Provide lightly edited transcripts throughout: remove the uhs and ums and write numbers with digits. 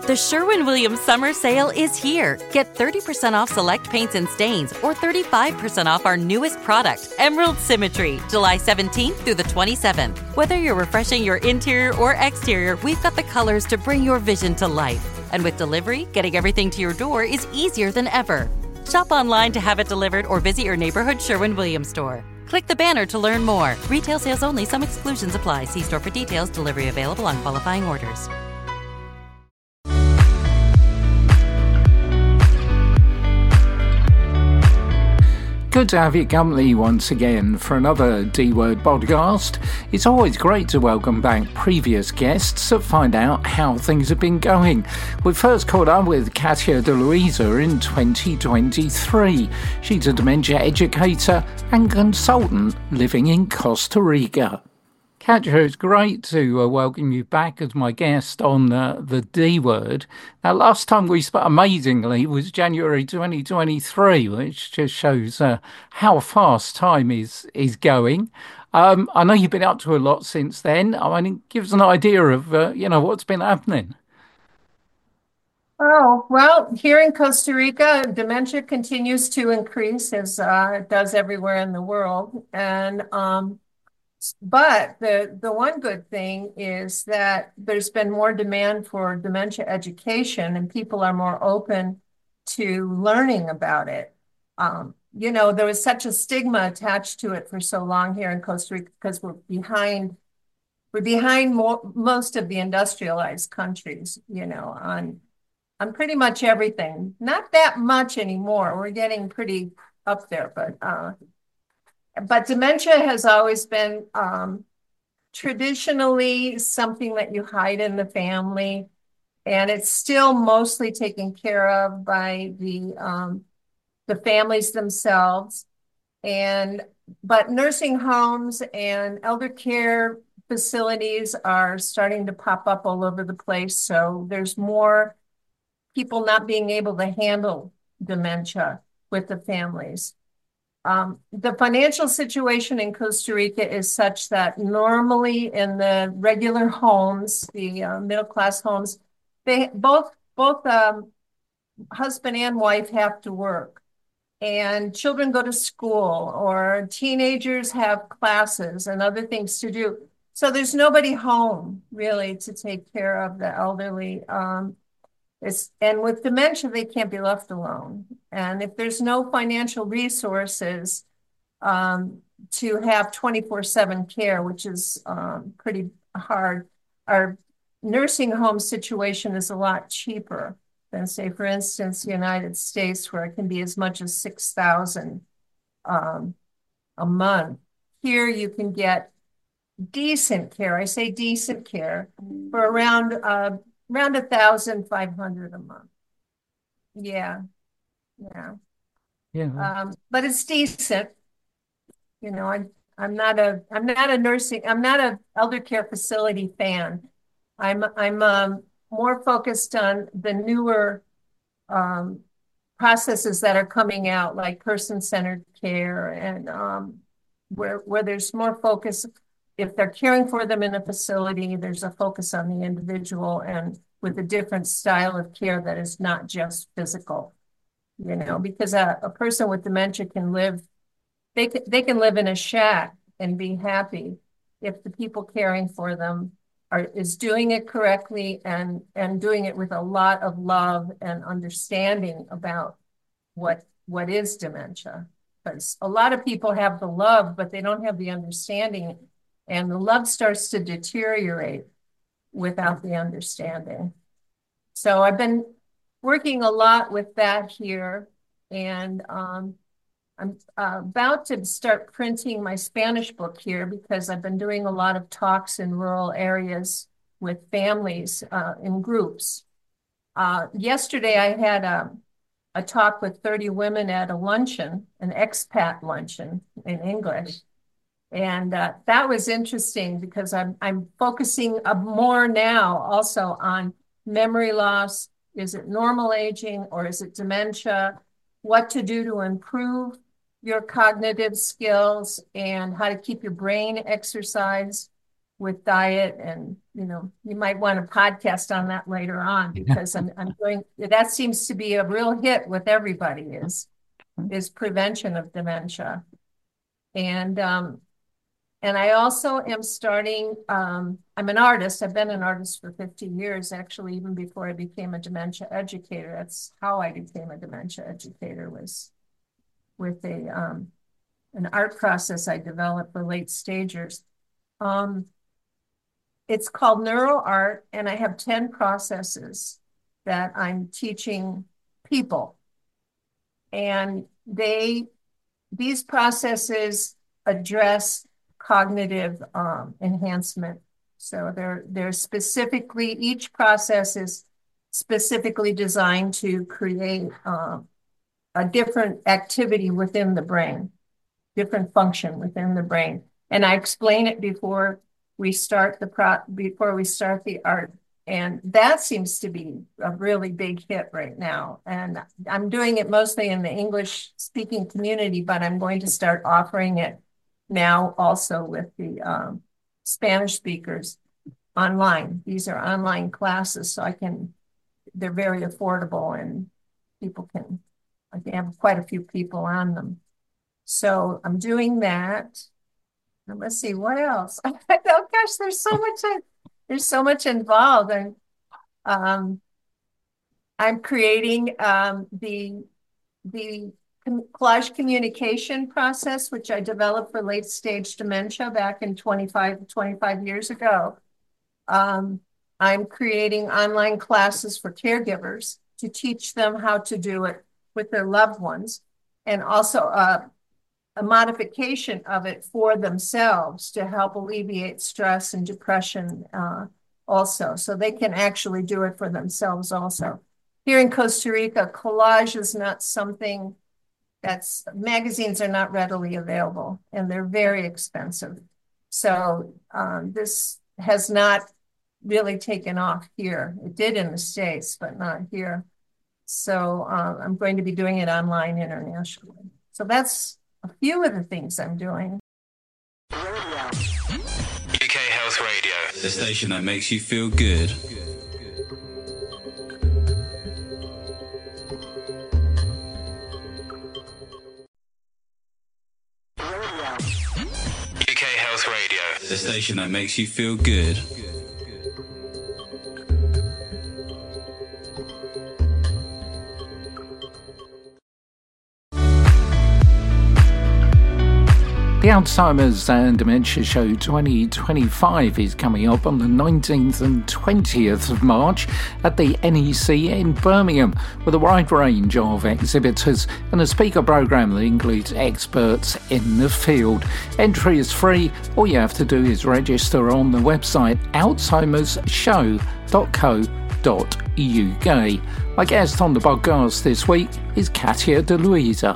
The Sherwin-Williams summer sale is here. Get 30% off select paints and stains or 35% off our newest product, Emerald Symmetry, July 17th through the 27th. Whether you're refreshing your interior or exterior, we've got the colors to bring your vision to life. And with delivery, getting everything to your door is easier than ever. Shop online to have it delivered or visit your neighborhood Sherwin-Williams store. Click the banner to learn more. Retail sales only. Some exclusions apply. See store for details. Delivery available on qualifying orders. Good to have your company once again for another D-Word podcast. It's always great to welcome back previous guests to find out how things have been going. We first caught up with Katia De Luisa in 2023. She's a dementia educator and consultant living in Costa Rica. Katia, it's great to welcome you back as my guest on the D-Word. Now, last time we spoke, amazingly, was January 2023, which just shows how fast time is going. I know you've been up to a lot since then. I mean, it gives an idea of, what's been happening. Oh, well, here in Costa Rica, dementia continues to increase as it does everywhere in the world. But the one good thing is that there's been more demand for dementia education and people are more open to learning about it. There was such a stigma attached to it for so long here in Costa Rica because we're behind most of the industrialized countries, on pretty much everything. Not that much anymore. We're getting pretty up there, but dementia has always been traditionally something that you hide in the family, and it's still mostly taken care of by the families themselves. But nursing homes and elder care facilities are starting to pop up all over the place. So there's more people not being able to handle dementia with the families. The financial situation in Costa Rica is such that normally in the regular homes, the middle-class homes, they both husband and wife have to work, and children go to school, or teenagers have classes and other things to do. So there's nobody home really to take care of the elderly. And with dementia, they can't be left alone. And if there's no financial resources to have 24/7 care, which is pretty hard, our nursing home situation is a lot cheaper than, say, for instance, the United States, where it can be as much as $6,000 a month. Here you can get decent care. I say decent care for around 1,500 a month. Yeah. But it's decent. I'm not a elder care facility fan. I'm more focused on the newer processes that are coming out, like person-centered care, and where there's more focus. If they're caring for them in a facility, there's a focus on the individual and with a different style of care that is not just physical, because a person with dementia can live in a shack and be happy if the people caring for them is doing it correctly and doing it with a lot of love and understanding about what is dementia. Because a lot of people have the love, but they don't have the understanding. And the love starts to deteriorate without the understanding. So I've been working a lot with that here. And I'm about to start printing my Spanish book here because I've been doing a lot of talks in rural areas with families in groups. Yesterday, I had a talk with 30 women at a luncheon, an expat luncheon in English. And that was interesting because I'm focusing more now also on memory loss. Is it normal aging or is it dementia? What to do to improve your cognitive skills and how to keep your brain exercised with diet, and you might want a podcast on that later on, because I'm doing that. Seems to be a real hit with everybody, is prevention of dementia. And I also am starting, I'm an artist. I've been an artist for 50 years, actually, even before I became a dementia educator. That's how I became a dementia educator, was with an art process I developed for late stagers. It's called Neural Art, and I have 10 processes that I'm teaching people. And these processes address cognitive enhancement. So they're specifically, each process is specifically designed to create a different activity within the brain, different function within the brain. And I explain it before we start the art. And that seems to be a really big hit right now. And I'm doing it mostly in the English speaking community, but I'm going to start offering it now also with the Spanish speakers online. These are online classes, so they're very affordable, and I can have quite a few people on them. So I'm doing that. And let's see, what else? Oh gosh, there's so much involved. And I'm creating the collage communication process, which I developed for late stage dementia back in 25 years ago. I'm creating online classes for caregivers to teach them how to do it with their loved ones, and also a modification of it for themselves to help alleviate stress and depression also. So they can actually do it for themselves also. Here in Costa Rica, collage is not something magazines are not readily available, and they're very expensive. So this has not really taken off here. It did in the States, but not here. So I'm going to be doing it online internationally. So that's a few of the things I'm doing. UK Health Radio, the station that makes you feel good. UK Health Radio, the station that makes you feel good. The Alzheimer's and Dementia Show 2025 is coming up on the 19th and 20th of March at the NEC in Birmingham, with a wide range of exhibitors and a speaker programme that includes experts in the field. Entry is free. All you have to do is register on the website alzheimersshow.co.uk. My guest on the podcast this week is Katia De Luisa.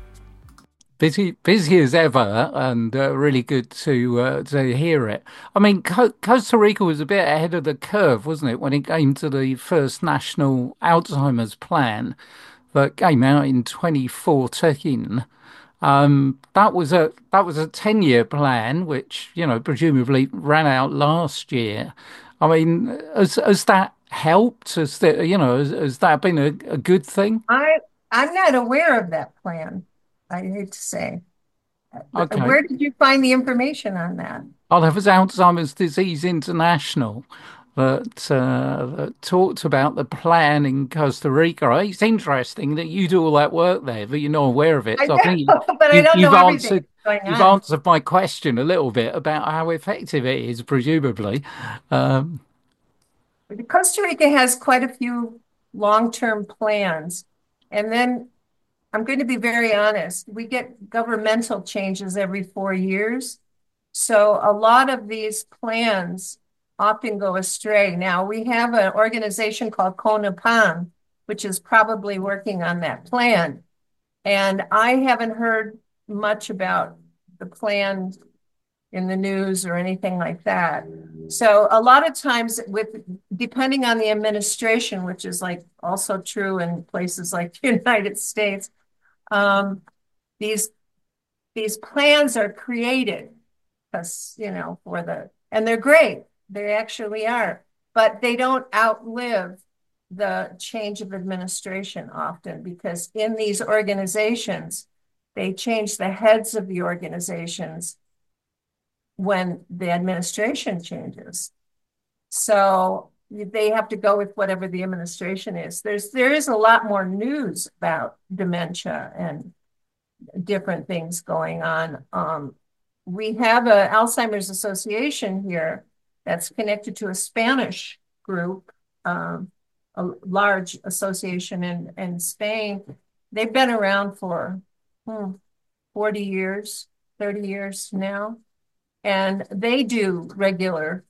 Busy as ever, and really good to hear it. I mean, Costa Rica was a bit ahead of the curve, wasn't it, when it came to the first national Alzheimer's plan that came out in 2014. That was a 10-year plan, which presumably ran out last year. I mean, has that helped? Has that been a good thing? I'm not aware of that plan, I hate to say. Okay. Where did you find the information on that? Oh, there was Alzheimer's Disease International that talked about the plan in Costa Rica. It's interesting that you do all that work there, but you're not aware of it. So I think but I don't know everything going on. You've answered my question a little bit about how effective it is, presumably. Costa Rica has quite a few long-term plans, and then I'm going to be very honest. We get governmental changes every 4 years. So a lot of these plans often go astray. Now, we have an organization called CONAPAN, which is probably working on that plan. And I haven't heard much about the plan in the news or anything like that. So a lot of times, depending on the administration, which is like also true in places like the United States, these plans are created because, for the And they're great. They actually are. But they don't outlive the change of administration often, because in these organizations, they change the heads of the organizations when the administration changes. So they have to go with whatever the administration is. There is a lot more news about dementia and different things going on. We have an Alzheimer's Association here that's connected to a Spanish group, a large association in Spain. They've been around for 40 years, 30 years now. And they do regular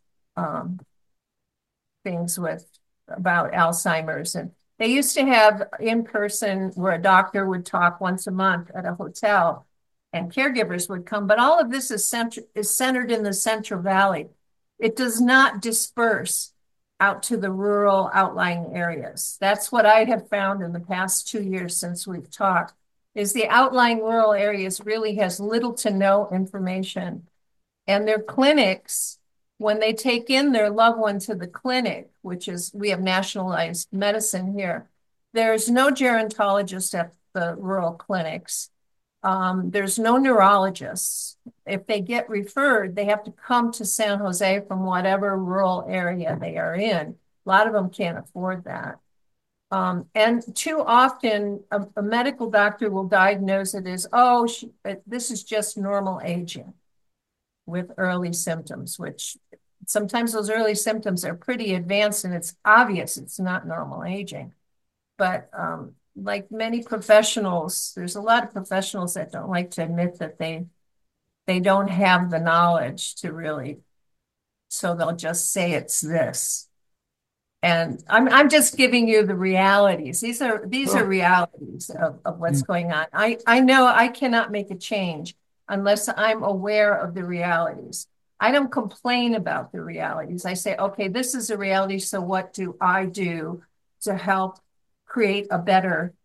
things about Alzheimer's. And they used to have in person where a doctor would talk once a month at a hotel and caregivers would come. But all of this is centered in the Central Valley. It does not disperse out to the rural outlying areas. That's what I have found in the past 2 years since we've talked, is the outlying rural areas really has little to no information. And their clinics, when they take in their loved one to the clinic, which is, we have nationalized medicine here, there's no gerontologist at the rural clinics. There's no neurologists. If they get referred, they have to come to San Jose from whatever rural area they are in. A lot of them can't afford that. And too often, a medical doctor will diagnose it as, this is just normal aging with early symptoms, which sometimes those early symptoms are pretty advanced and it's obvious it's not normal aging. But like many professionals, there's a lot of professionals that don't like to admit that they don't have the knowledge to really, so they'll just say it's this. And I'm just giving you the realities. These are realities of what's going on. I know I cannot make a change unless I'm aware of the realities. I don't complain about the realities. I say, okay, this is a reality, so what do I do to help create a better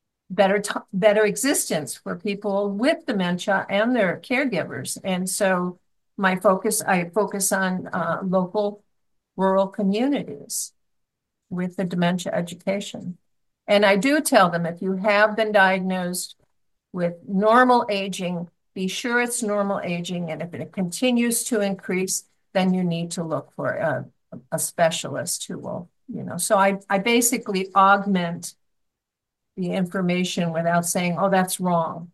existence for people with dementia and their caregivers? And so I focus on local rural communities with the dementia education. And I do tell them, if you have been diagnosed with normal aging, be sure it's normal aging. And if it continues to increase, then you need to look for a specialist who will, So I basically augment the information without saying, oh, that's wrong.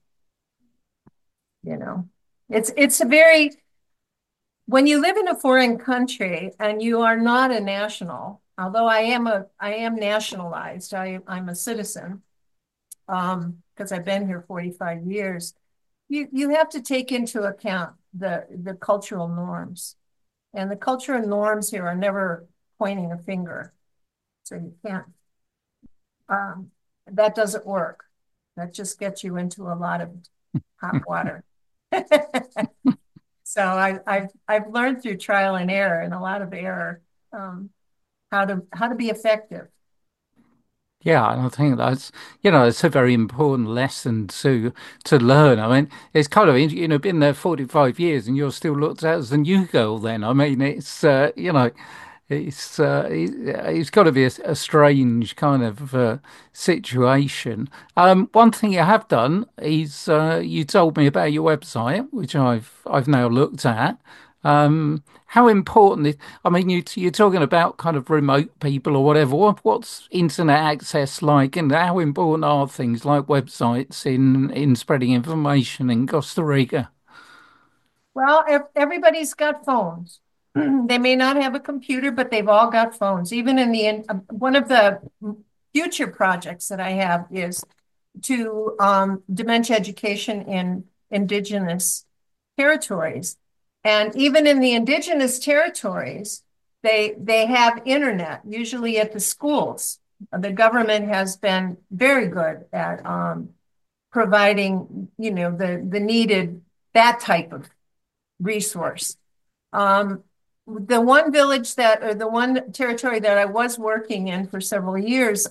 It's a very, when you live in a foreign country and you are not a national, although I am nationalized, I'm a citizen, because I've been here 45 years. You have to take into account the cultural norms. And the cultural norms here are never pointing a finger. So you can't, that doesn't work. That just gets you into a lot of hot water. So I've learned through trial and error and a lot of error how to be effective. Yeah, and I think that's, it's a very important lesson to learn. I mean, it's kind of, been there 45 years and you're still looked at as the new girl then. I mean, it's, it's got to be a strange kind of situation. One thing you have done is you told me about your website, which I've now looked at. How important is, I mean, you're talking about kind of remote people or whatever. What's internet access like, and how important are things like websites in spreading information in Costa Rica? Well, if everybody's got phones. They may not have a computer, but they've all got phones. Even in one of the future projects that I have is to dementia education in indigenous territories. And even in the indigenous territories, they have internet, usually at the schools. The government has been very good at providing, the needed, that type of resource. The one village the one territory that I was working in for several years,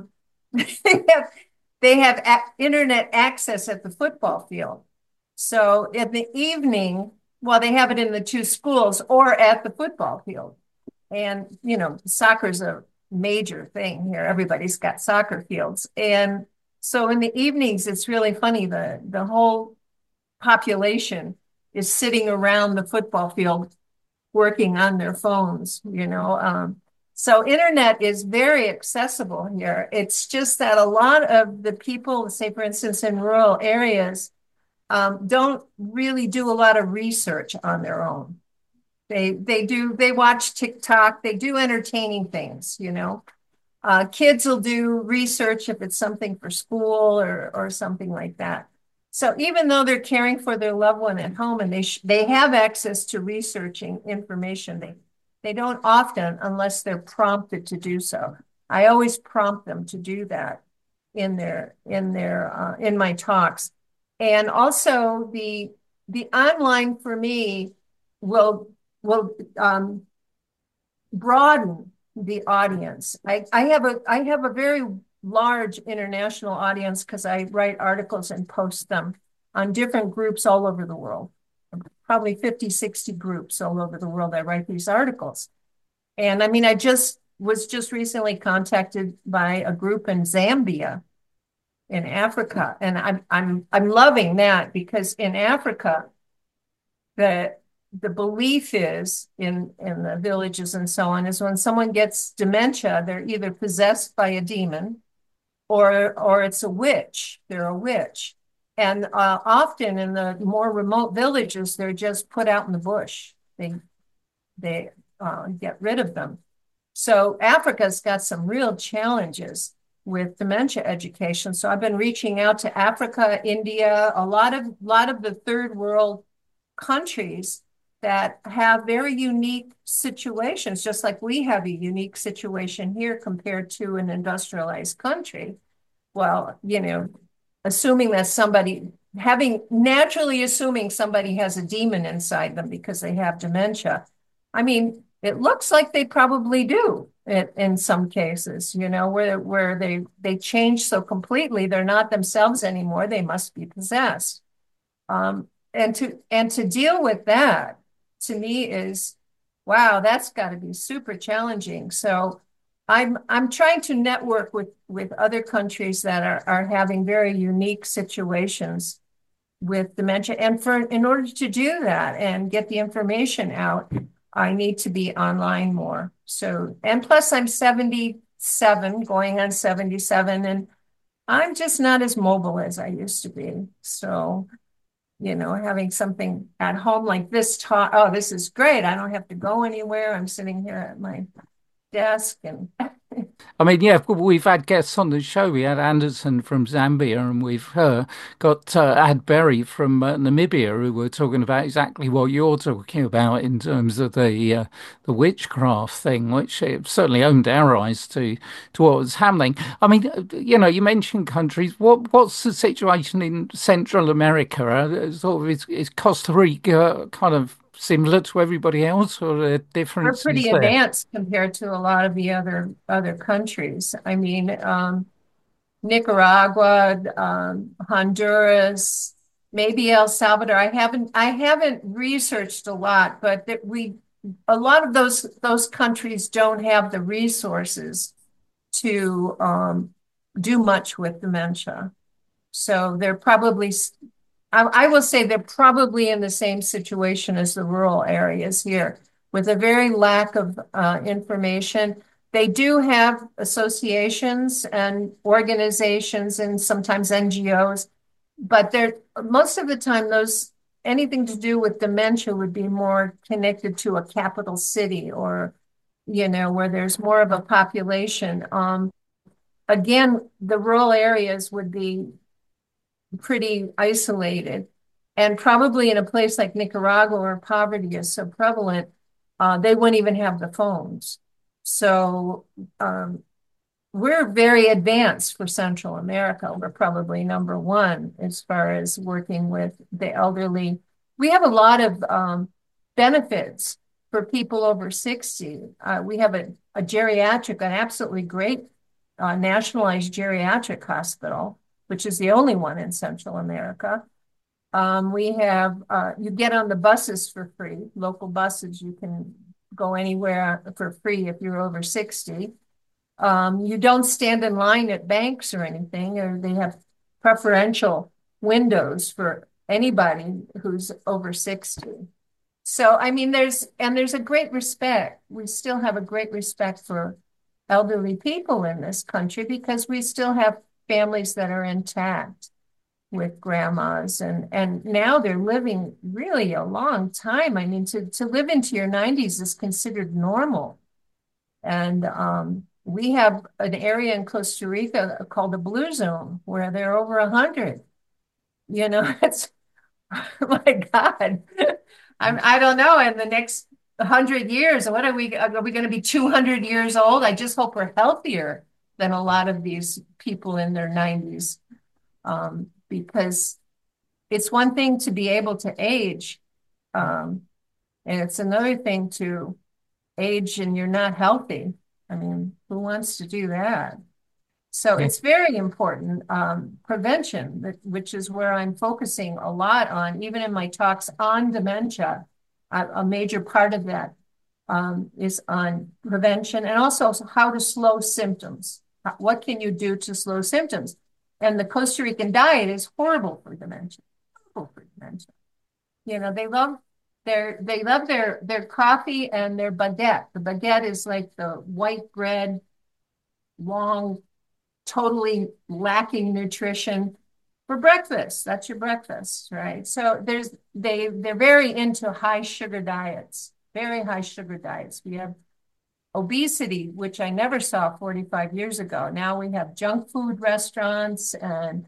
they have internet access at the football field. So in the evening, well, they have it in the two schools or at the football field. And, soccer's a major thing here. Everybody's got soccer fields. And so in the evenings, it's really funny. The whole population is sitting around the football field working on their phones. So internet is very accessible here. It's just that a lot of the people, say, for instance, in rural areas, don't really do a lot of research on their own. They watch TikTok, they do entertaining things. Kids will do research if it's something for school or something like that. So even though they're caring for their loved one at home and they have access to researching information, they don't often unless they're prompted to do so. I always prompt them to do that in my talks. And also the online for me will broaden the audience. I have a very large international audience because I write articles and post them on different groups all over the world. Probably 50, 60 groups all over the world. I write these articles. And I mean, I was just recently contacted by a group in Zambia in Africa. And I'm loving that because in Africa, the belief is in the villages and so on is when someone gets dementia, they're either possessed by a demon or it's a witch. They're a witch. And often in the more remote villages, they're just put out in the bush. They get rid of them. So Africa's got some real challenges with dementia education. So I've been reaching out to Africa, India, a lot of the third world countries that have very unique situations, just like we have a unique situation here compared to an industrialized country. Well, assuming that assuming somebody has a demon inside them because they have dementia. I mean, it looks like they probably do in some cases, where they change so completely, they're not themselves anymore. They must be possessed. And to deal with that, to me is, wow, that's got to be super challenging. So I'm trying to network with other countries that are having very unique situations with dementia. And in order to do that and get the information out, I need to be online more. So, and plus I'm 77, going on 77, and I'm just not as mobile as I used to be. So, having something at home like this talk, oh, this is great. I don't have to go anywhere. I'm sitting here at my desk and I mean, yeah, we've had guests on the show. We had Anderson from Zambia, and we've got Ad Berry from Namibia, who were talking about exactly what you're talking about in terms of the witchcraft thing, which it certainly opened our eyes to what was happening. I mean, you mentioned countries. What's the situation in Central America? Is Costa Rica kind of similar to everybody else, or are differences we're pretty there? advanced compared to a lot of the other countries. I mean, Nicaragua, Honduras, maybe El Salvador. I haven't researched a lot, but a lot of those countries don't have the resources to do much with dementia. So they're probably, I will say they're probably in the same situation as the rural areas here, with a very lack of information. They do have associations and organizations and sometimes NGOs, but most of the time anything to do with dementia would be more connected to a capital city or, where there's more of a population. Again, the rural areas would be pretty isolated. And probably in a place like Nicaragua where poverty is so prevalent, they wouldn't even have the phones. So we're very advanced for Central America. We're probably number one as far as working with the elderly. We have a lot of benefits for people over 60. We have a geriatric, an absolutely great nationalized geriatric hospital, which is the only one in Central America. We have, you get on the buses for free, local buses. You can go anywhere for free if you're over 60. You don't stand in line at banks or anything, or they have preferential windows for anybody who's over 60. So, I mean, there's a great respect. We still have a great respect for elderly people in this country because we still have families that are intact with grandmas, and now they're living really a long time. I mean, to live into your 90s is considered normal. And we have an area in Costa Rica called the Blue Zone where they're over 100. You know, it's, oh my God. I don't know. In the next 100 years, what are we going to be 200 years old? I just hope we're healthier than a lot of these people in their 90s. Because it's one thing to be able to age, and it's another thing to age and you're not healthy. I mean, who wants to do that? So it's very important, prevention, which is where I'm focusing a lot on, even in my talks on dementia. A major part of that is on prevention and also how to slow symptoms. What can you do to slow symptoms? And the Costa Rican diet is horrible for dementia. Horrible for dementia. You know, they love their coffee and their baguette. The baguette is like the white bread, long, totally lacking nutrition for breakfast. That's your breakfast, right? So they're very into high sugar diets, very high sugar diets. We have obesity, which I never saw 45 years ago. Now we have junk food restaurants and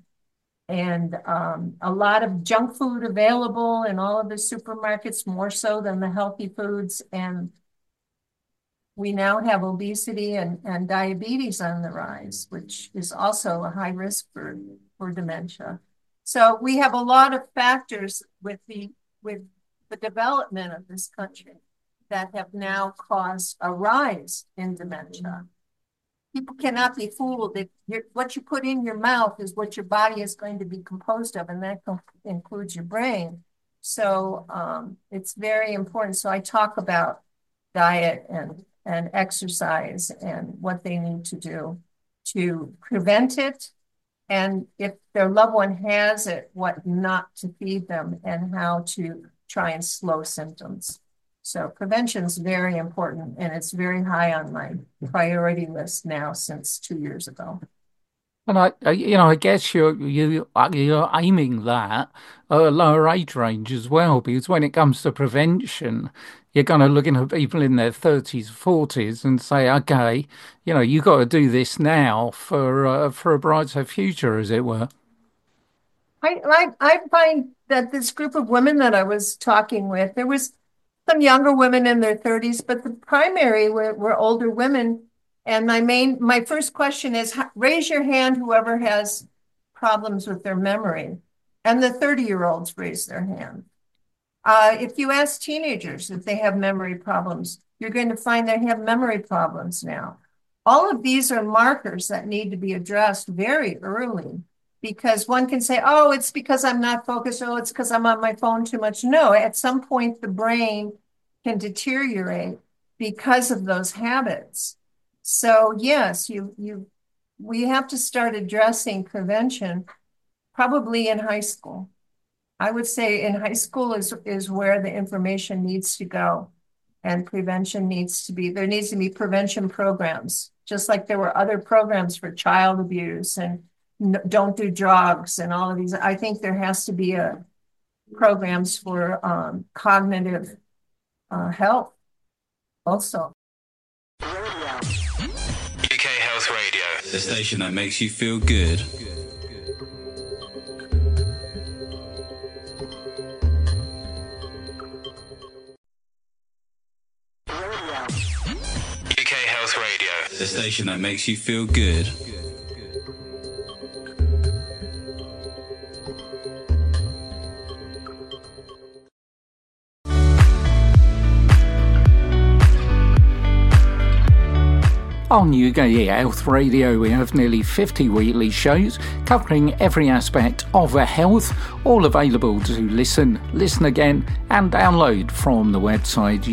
a lot of junk food available in all of the supermarkets, more so than the healthy foods. And we now have obesity and diabetes on the rise, which is also a high risk for dementia. So we have a lot of factors with the development of this country that have now caused a rise in dementia. People cannot be fooled. What you put in your mouth is what your body is going to be composed of, and that includes your brain. So it's very important. So I talk about diet and exercise and what they need to do to prevent it. And if their loved one has it, what not to feed them and how to try and slow symptoms. So prevention is very important, and it's very high on my priority list now since 2 years ago. And I guess you're aiming that at a lower age range as well, because when it comes to prevention, you're kind of looking at people in their 30s, 40s, and say, okay, you got to do this now for a brighter future, as it were. I find that this group of women that I was talking with, there was some younger women in their 30s, but the primary were older women. And my first question is, raise your hand whoever has problems with their memory. And the 30-year-olds raise their hand. If you ask teenagers if they have memory problems, you're going to find they have memory problems now. All of these are markers that need to be addressed very early, because one can say, oh, it's because I'm not focused. Oh, it's because I'm on my phone too much. No, at some point the brain can deteriorate because of those habits. So yes, we have to start addressing prevention probably in high school. I would say in high school is where the information needs to go, and prevention there needs to be prevention programs, just like there were other programs for child abuse and don't do drugs and all of these. I think there has to be programs for cognitive health also. UK Health Radio, the station that makes you feel good. UK Health Radio, the station that makes you feel good. On UKE Health Radio, we have nearly 50 weekly shows covering every aspect of health, all available to listen again, and download from the website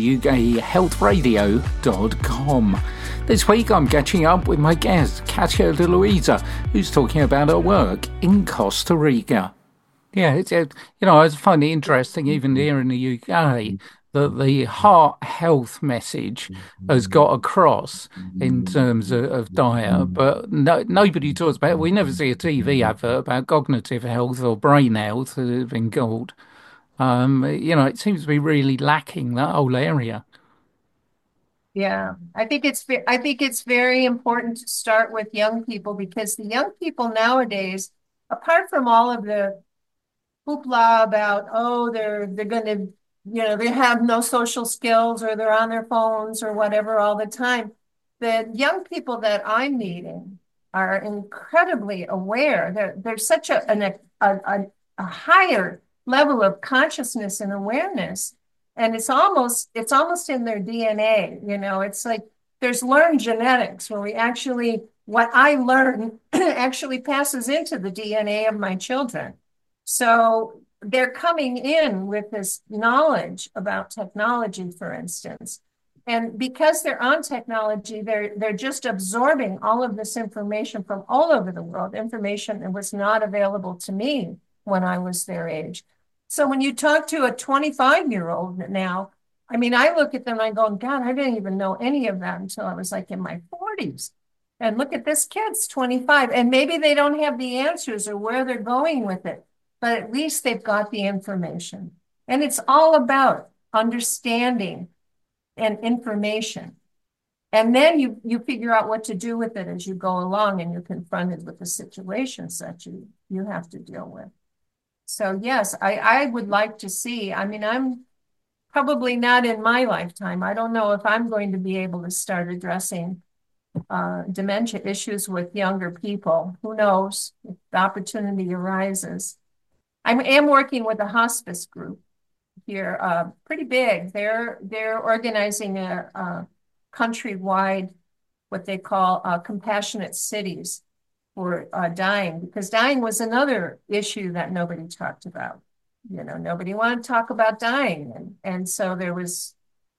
ukehealthradio.com. This week I'm catching up with my guest, Katia De Luisa, who's talking about her work in Costa Rica. Yeah, I find it interesting, even here in the UK, that the heart health message has got across in terms of diet, but nobody talks about it. We never see a TV advert about cognitive health or brain health, as it's been called. It seems to be really lacking, that whole area. Yeah, I think it's very important to start with young people, because the young people nowadays, apart from all of the hoopla about, they're going to, they have no social skills, or they're on their phones or whatever all the time. The young people that I'm meeting are incredibly aware. There's such a higher level of consciousness and awareness, and it's almost in their DNA. It's like there's learned genetics, where what I learn actually passes into the DNA of my children. So they're coming in with this knowledge about technology, for instance. And because they're on technology, they're just absorbing all of this information from all over the world, information that was not available to me when I was their age. So when you talk to a 25-year-old now, I mean, I look at them and I go, God, I didn't even know any of that until I was like in my 40s. And look at this kid's 25, and maybe they don't have the answers or where they're going with it, but at least they've got the information. And it's all about understanding and information. And then you figure out what to do with it as you go along, and you're confronted with the situations that you have to deal with. So yes, I would like to see, I mean, I'm probably not in my lifetime. I don't know if I'm going to be able to start addressing dementia issues with younger people. Who knows if the opportunity arises. I am working with a hospice group here, pretty big. They're organizing a countrywide, what they call compassionate cities for dying, because dying was another issue that nobody talked about. Nobody wanted to talk about dying, and so there was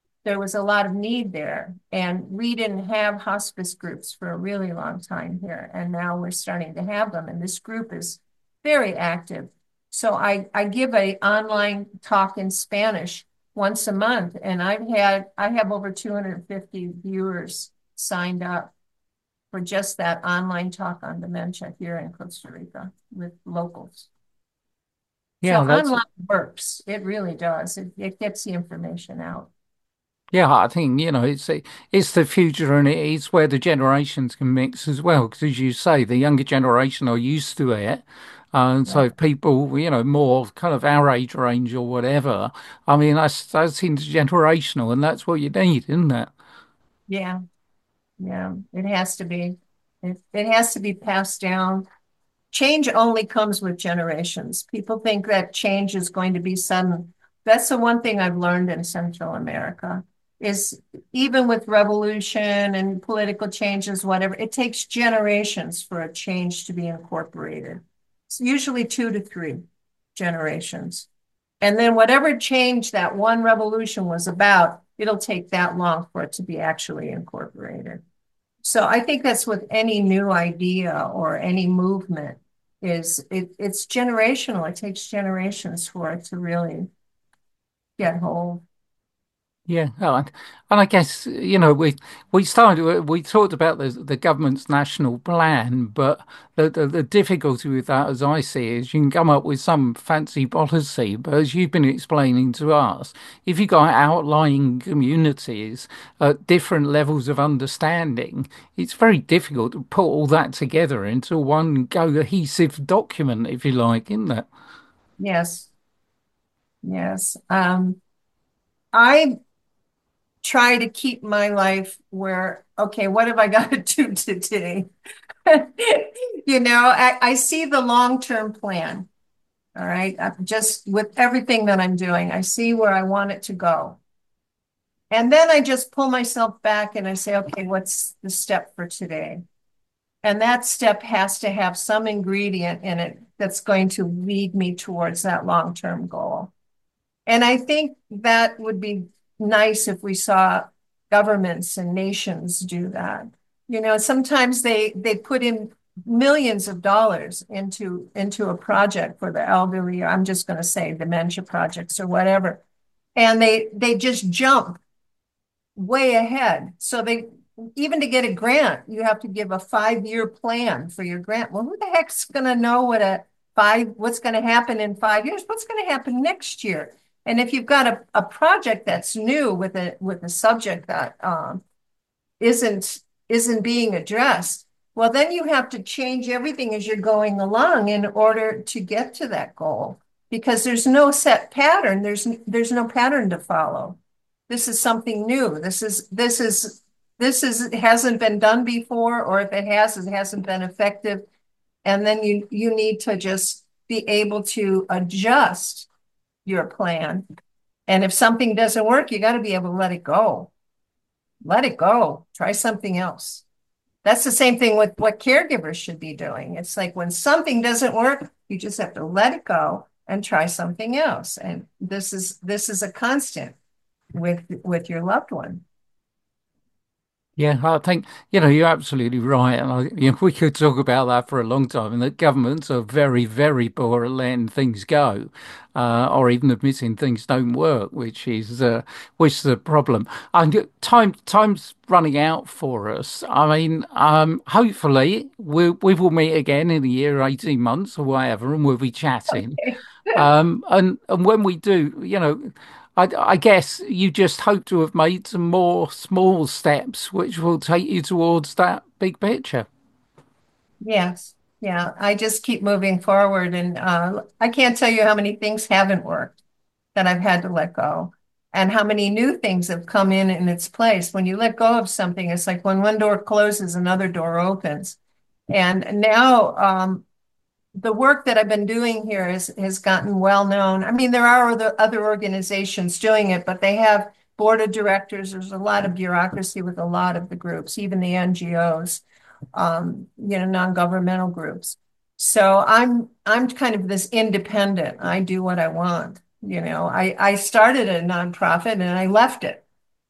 a lot of need there, and we didn't have hospice groups for a really long time here, and now we're starting to have them, and this group is very active. So I give an online talk in Spanish once a month, and I have over 250 viewers signed up for just that online talk on dementia here in Costa Rica with locals. Yeah, so online works. It really does. It gets the information out. Yeah, I think, it's the future, and it's where the generations can mix as well. Because as you say, the younger generation are used to it. And so people, more kind of our age range or whatever, I mean, that's intergenerational, and that's what you need, isn't it? Yeah. Yeah, it has to be. It has to be passed down. Change only comes with generations. People think that change is going to be sudden. That's the one thing I've learned in Central America, is even with revolution and political changes, whatever, it takes generations for a change to be incorporated. It's usually 2 to 3 generations. And then whatever change that one revolution was about, it'll take that long for it to be actually incorporated. So I think that's with any new idea or any movement, it's generational. It takes generations for it to really get hold. Yeah, and I guess we talked about the government's national plan, but the difficulty with that, as I see it, is you can come up with some fancy policy, but as you've been explaining to us, if you've got outlying communities at different levels of understanding, it's very difficult to put all that together into one cohesive document, if you like, isn't it? Yes. Yes. I try to keep my life where, okay, what have I got to do today? I see the long-term plan. All right. Just with everything that I'm doing, I see where I want it to go. And then I just pull myself back and I say, okay, what's the step for today? And that step has to have some ingredient in it that's going to lead me towards that long-term goal. And I think that would be nice if we saw governments and nations do that. Sometimes they put in millions of dollars into a project for the elderly, or I'm just going to say dementia projects or whatever. And they just jump way ahead. So even to get a grant, you have to give a 5-year plan for your grant. Well, who the heck's going to know what's going to happen in 5 years? What's going to happen next year? And if you've got a project that's new with a subject that isn't being addressed, well, then you have to change everything as you're going along in order to get to that goal, because there's no set pattern. There's no pattern to follow. This is something new. This hasn't been done before, or if it has, it hasn't been effective. And then you need to just be able to adjust your plan. And if something doesn't work, you got to be able to let it go. Let it go. Try something else. That's the same thing with what caregivers should be doing. It's like when something doesn't work, you just have to let it go and try something else. And this is a constant with your loved one. Yeah, I think, you're absolutely right. And we could talk about that for a long time. And that governments are very, very poor at letting things go, or even admitting things don't work, which is the problem. And time's running out for us. I mean, hopefully we will meet again in a year, 18 months or whatever, and we'll be chatting. Okay. And when we do, I guess you just hope to have made some more small steps which will take you towards that big picture. Yes. Yeah. I just keep moving forward. And I can't tell you how many things haven't worked that I've had to let go, and how many new things have come in its place. When you let go of something, it's like when one door closes, another door opens. And now the work that I've been doing here has gotten well known. I mean, there are other organizations doing it, but they have board of directors. There's a lot of bureaucracy with a lot of the groups, even the NGOs, non-governmental groups. So I'm kind of this independent. I do what I want. I started a nonprofit and I left it.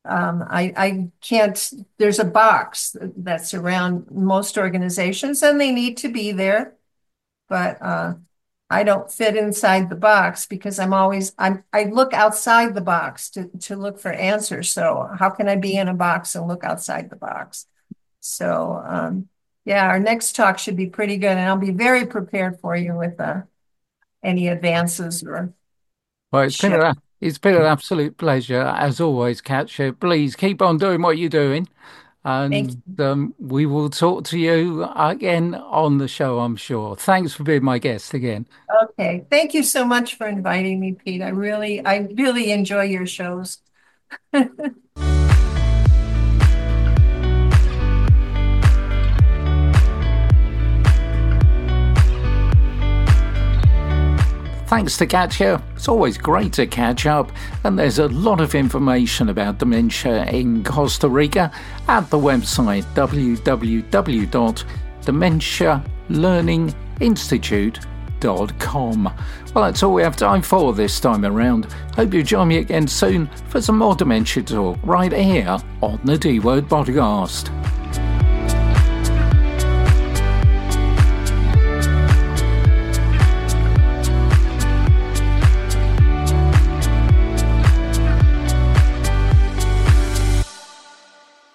I can't, there's a box that's around most organizations and they need to be there. But I don't fit inside the box because I look outside the box to look for answers. So how can I be in a box and look outside the box? So yeah, our next talk should be pretty good, and I'll be very prepared for you with any advances or. Well, it's been an absolute pleasure as always, Katja. Please keep on doing what you're doing. And we will talk to you again on the show, I'm sure. Thanks for being my guest again. Okay. Thank you so much for inviting me, Pete. I really enjoy your shows. Thanks to Katja. It's always great to catch up, and there's a lot of information about dementia in Costa Rica at the website www.dementialearninginstitute.com. Well, that's all we have time for this time around. Hope you join me again soon for some more dementia talk right here on the D-Word Podcast.